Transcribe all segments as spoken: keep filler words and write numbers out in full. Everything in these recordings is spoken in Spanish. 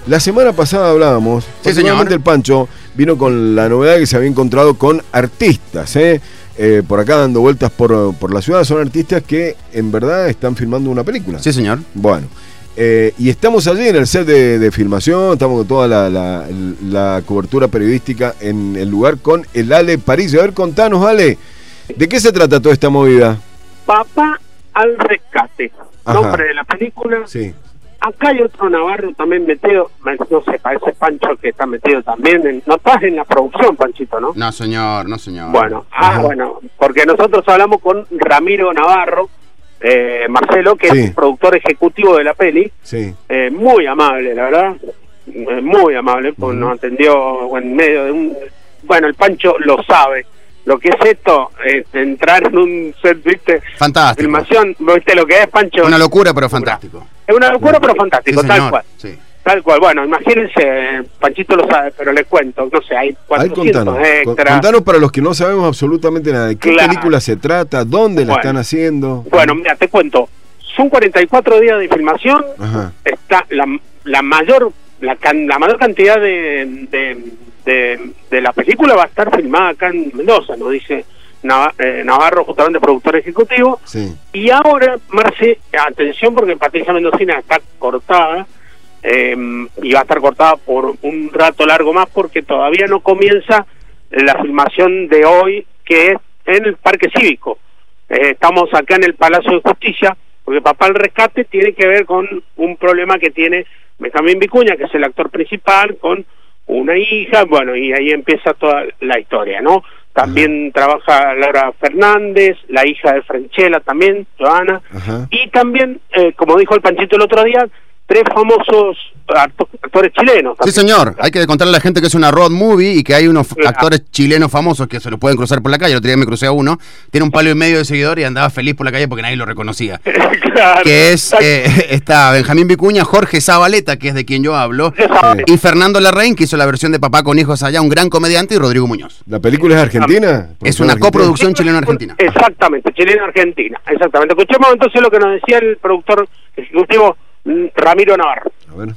La semana pasada hablábamos, sí, señor. El Pancho vino con la novedad que se había encontrado con artistas, ¿eh? Eh, por acá dando vueltas por, por la ciudad. Son artistas que en verdad están filmando una película. Sí, señor. Bueno, eh, y estamos allí en el set de, de filmación, estamos con toda la, la, la cobertura periodística en el lugar con el Ale París. A ver, contanos, Ale, ¿de qué se trata toda esta movida? Papá al rescate, Ajá. Nombre de la película. Sí. Acá hay otro navarro también metido, no sé, parece Pancho que está metido también. En, no estás en la producción, Panchito, ¿no? No, señor, no, señor. Bueno, ah, Ajá. bueno, porque nosotros hablamos con Ramiro Navarro, eh, Marcelo, que Sí. es productor ejecutivo de la peli. Sí. Eh, muy amable, la verdad. Eh, muy amable, pues Uh-huh. nos atendió en medio de un... Bueno, el Pancho lo sabe. Lo que es esto, eh, entrar en un set, ¿viste? Fantástico. Filmación, ¿viste lo que es, Pancho? Una locura, pero fantástico. Es una locura, pero fantástico, Sí, tal señor. cual. Sí. Tal cual. Bueno, imagínense, Panchito lo sabe, pero le cuento, no sé, hay Ahí cuatrocientos contanos, extras. contanos para los que no sabemos absolutamente nada. ¿De qué Claro. película se trata? ¿Dónde la Bueno. están haciendo? Bueno, mira, te cuento. Son cuarenta y cuatro días de filmación. Ajá. Está la, la mayor la, can, la mayor cantidad de, de, de, de la película va a estar filmada acá en Mendoza, nos dice Nav eh, Navarro, justamente productor ejecutivo. Sí. Y ahora, Marce, atención porque Patricia Mendocina está cortada, eh, y va a estar cortada por un rato largo más porque todavía no comienza la filmación de hoy, que es en el Parque Cívico. Eh, estamos acá en el Palacio de Justicia, porque Papá al Rescate tiene que ver con un problema que tiene Benjamín Vicuña, que es el actor principal, con una hija, bueno, y ahí empieza toda la historia, ¿no? También Ajá. trabaja Laura Fernández, la hija de Franchella también, Joana, Ajá. y también, eh, como dijo el Panchito el otro día, tres famosos actores chilenos. También. Sí, señor. Hay que contarle a la gente que es una road movie y que hay unos claro. actores chilenos famosos que se lo pueden cruzar por la calle. El otro día me crucé a uno, tiene un palo y medio de seguidor y andaba feliz por la calle porque nadie lo reconocía. Claro. Que es, eh, está Benjamín Vicuña, Jorge Zabaleta, que es de quien yo hablo, sí. y Fernando Larraín, que hizo la versión de Papá con Hijos Allá, un gran comediante, y Rodrigo Muñoz. ¿La película es argentina? Es una argentina? coproducción chileno-argentina. Exactamente, chileno-argentina. Exactamente. Escuchemos entonces lo que nos decía el productor ejecutivo Ramiro Navarro. A ver.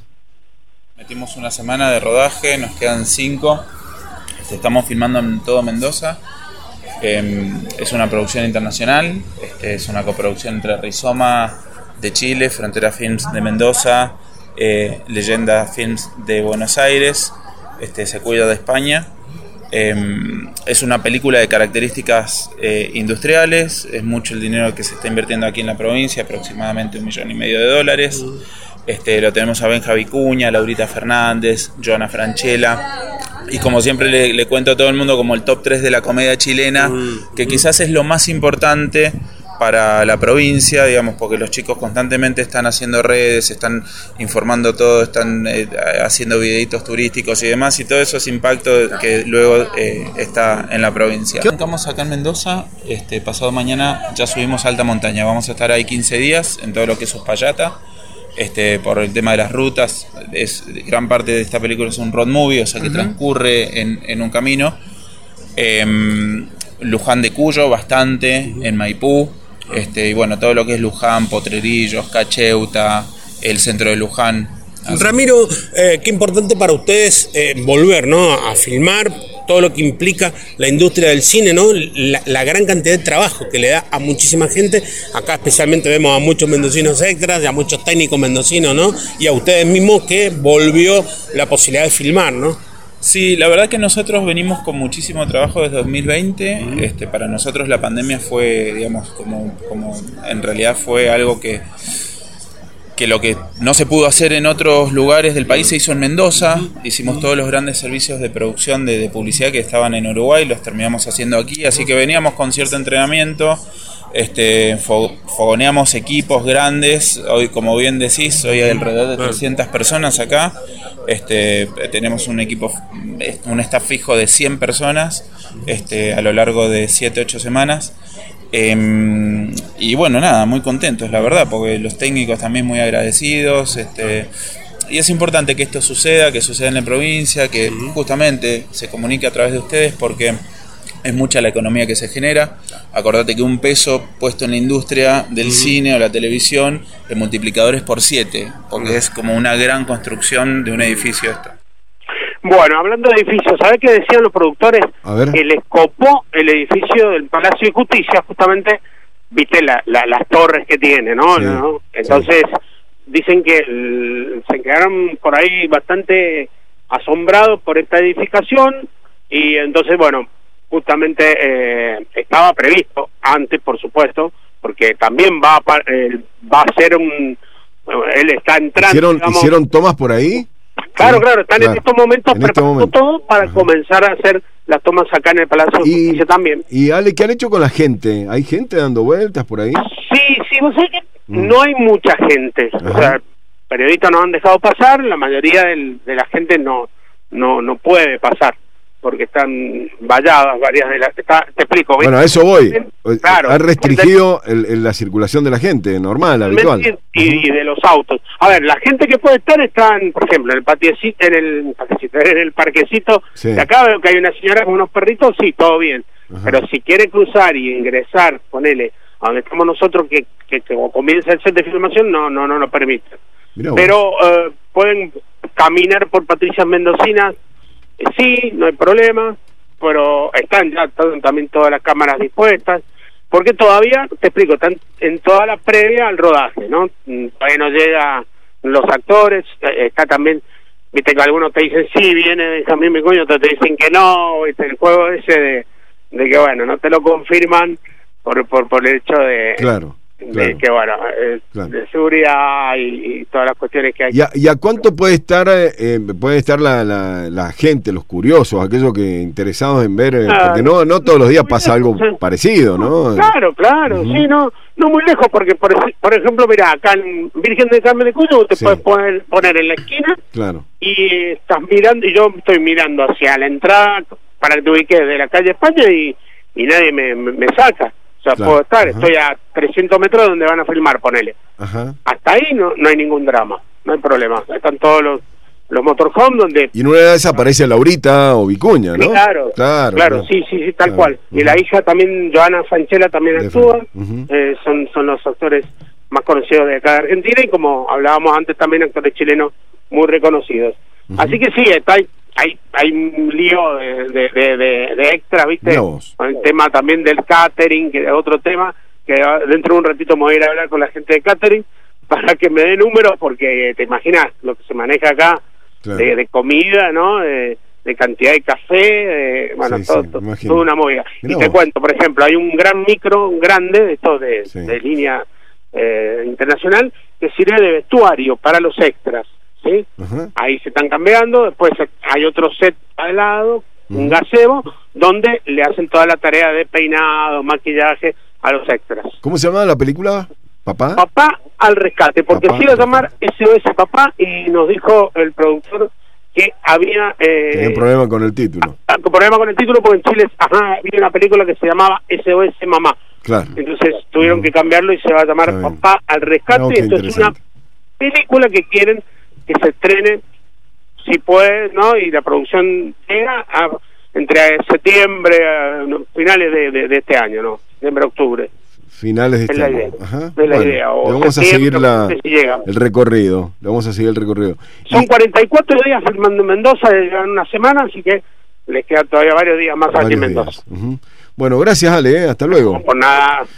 Metimos una semana de rodaje, nos quedan cinco. Estamos filmando en todo Mendoza. Eh, es una producción internacional. Este, es una coproducción entre Rizoma de Chile, Frontera Films de Mendoza, eh, Leyenda Films de Buenos Aires, este, Secuida de España. Eh, es una película de características eh, industriales, es mucho el dinero que se está invirtiendo aquí en la provincia, aproximadamente un millón y medio de dólares. Este, lo tenemos a Benja Vicuña, Laurita Fernández, Joana Franchella, y como siempre le, le cuento a todo el mundo como el top tres de la comedia chilena, que quizás es lo más importante para la provincia, digamos, porque los chicos constantemente están haciendo redes, están informando todo, están eh, haciendo videitos turísticos y demás, y todo eso es impacto que luego eh, está en la provincia. Estamos acá en Mendoza, este, pasado mañana ya subimos a alta montaña, vamos a estar ahí quince días en todo lo que es Uspallata, este, por el tema de las rutas, es, gran parte de esta película es un road movie, o sea que uh-huh. transcurre en, en un camino. Eh, Luján de Cuyo, bastante, uh-huh. en Maipú. Este, y bueno, todo lo que es Luján, Potrerillos, Cacheuta, el centro de Luján. Así. Ramiro, eh, qué importante para ustedes eh, volver, ¿no?, a filmar, todo lo que implica la industria del cine, ¿no?, la, la gran cantidad de trabajo que le da a muchísima gente. Acá especialmente vemos a muchos mendocinos extras y a muchos técnicos mendocinos, ¿no?, y a ustedes mismos que volvió la posibilidad de filmar, ¿no? Sí, la verdad que nosotros venimos con muchísimo trabajo desde dos mil veinte. Uh-huh. Este, para nosotros la pandemia fue, digamos, como, como en realidad fue algo que, que lo que no se pudo hacer en otros lugares del país se hizo en Mendoza. Uh-huh. Hicimos todos los grandes servicios de producción de, de publicidad que estaban en Uruguay, los terminamos haciendo aquí, así que veníamos con cierto entrenamiento. Este, fo- fogoneamos equipos grandes, hoy como bien decís, hoy hay alrededor de trescientas personas acá, este, tenemos un equipo, un staff fijo de cien personas, este, a lo largo de siete ocho semanas, eh, y bueno, nada, muy contentos la verdad, porque los técnicos también muy agradecidos, este, y es importante que esto suceda, que suceda en la provincia, que justamente se comunique a través de ustedes, porque es mucha la economía que se genera. Acordate que un peso puesto en la industria del uh-huh. cine o la televisión, el multiplicador es por siete, porque uh-huh. es como una gran construcción de un edificio esto. Bueno, hablando de edificios, ¿sabés qué decían los productores? Que les copó el edificio del Palacio de Justicia, justamente, viste la, la, las torres que tiene, ¿no? Sí, ¿no? Entonces, sí. dicen que el, se quedaron por ahí bastante asombrados por esta edificación, y entonces, bueno, justamente eh, estaba previsto antes, por supuesto, porque también va a, eh, va a ser un... Él está entrando... ¿Hicieron, digamos, ¿hicieron tomas por ahí? Claro, sí, claro, están claro. en estos momentos en preparando este momento. todo para Ajá. comenzar a hacer las tomas acá en el Palacio de Justicia también. Y Ale, ¿qué han hecho con la gente? ¿Hay gente dando vueltas por ahí? Sí, sí, vos sabés que mm. no hay mucha gente. Ajá. O sea, periodistas nos han dejado pasar, la mayoría del, de la gente no, no, no puede pasar, porque están valladas varias de las... Está, te explico. Bueno, a eso voy. Claro. Han restringido el, el, la circulación de la gente, normal, habitual. Y, y de los autos. A ver, la gente que puede estar está, en, por ejemplo, en el patiecito, en el, en el parquecito, sí. de acá veo que hay una señora con unos perritos, sí, todo bien. Ajá. Pero si quiere cruzar y ingresar, ponele, a donde estamos nosotros, que, que, que comienza el set de filmación, no, no, no lo permite. Mirá Pero eh, pueden caminar por Patricias Mendocinas, sí, no hay problema, pero están ya están también todas las cámaras dispuestas, porque todavía, te explico, están en toda la previa al rodaje, ¿no? Todavía no llegan los actores, está también, viste que algunos te dicen sí, viene Benjamín Vicuña, otros te dicen que no, viste, el juego ese de, de que bueno, no te lo confirman por, por, por el hecho de... Claro. De claro. que bueno, eh, claro. de seguridad y, y todas las cuestiones que hay. ¿Y a, y a cuánto puede estar eh, puede estar la, la, la gente, los curiosos, aquellos que interesados en ver? Eh, ah, porque no no todos los días pasa algo sí. parecido, ¿no? Claro, claro, uh-huh. sí, no no muy lejos, porque por, por ejemplo, mira, acá en Virgen del Carmen de Cuyo te sí. puedes poner, poner en la esquina claro. y estás mirando, y yo estoy mirando hacia la entrada para que te ubiques de la calle España y, y nadie me, me, me saca. O sea, claro, puedo estar, ajá. estoy a trescientos metros de donde van a filmar, ponele. Ajá. Hasta ahí no no hay ningún drama, no hay problema. Están todos los los motorhomes donde... Y en una de esas aparece Laurita o Vicuña, ¿no? Claro, claro, claro, sí, sí, sí, tal claro. cual. Uh-huh. Y la hija también, Joana Sanchela, también de actúa. Uh-huh. eh, son, son los actores más conocidos de acá de Argentina y, como hablábamos antes, también actores chilenos muy reconocidos. Uh-huh. Así que sí, está ahí. Hay hay un lío de, de, de, de, de extras, ¿viste? Con el tema también del catering, que es otro tema, que dentro de un ratito me voy a ir a hablar con la gente de catering para que me dé números, porque te imaginas lo que se maneja acá, claro. de, de comida, ¿no? De, de cantidad de café, de, bueno, sí, todo, sí, toda una movida. Mirá y te vos. cuento, por ejemplo, hay un gran micro, un grande, de esto de, sí. de línea eh, internacional, que sirve de vestuario para los extras. ¿Sí? Uh-huh. Ahí se están cambiando, después hay otro set al lado, uh-huh. un gazebo, donde le hacen toda la tarea de peinado, maquillaje a los extras. ¿Cómo se llama la película? ¿Papá? Papá al rescate, porque Papá, se iba a llamar S O S Papá, y nos dijo el productor que había... Eh, Tenía un problema con el título. A, a, un problema con el título porque en Chile ajá, había una película que se llamaba S O S Mamá. Claro. Entonces tuvieron uh-huh. que cambiarlo y se va a llamar Papá al rescate, no, y esto es una película que quieren que se estrene, si puede, ¿no? Y la producción llega a, entre septiembre, a, no, finales de, de, de este año, ¿no? Septiembre, octubre. Finales de este año. Ajá. Es la bueno, idea. O le vamos a seguir la, no sé si el recorrido. Le vamos a seguir el recorrido. Son y, cuarenta y cuatro días filmando en Mendoza, llevan una semana, así que les quedan todavía varios días más aquí en Mendoza. Uh-huh. Bueno, gracias, Ale, ¿eh? Hasta luego. No, por nada.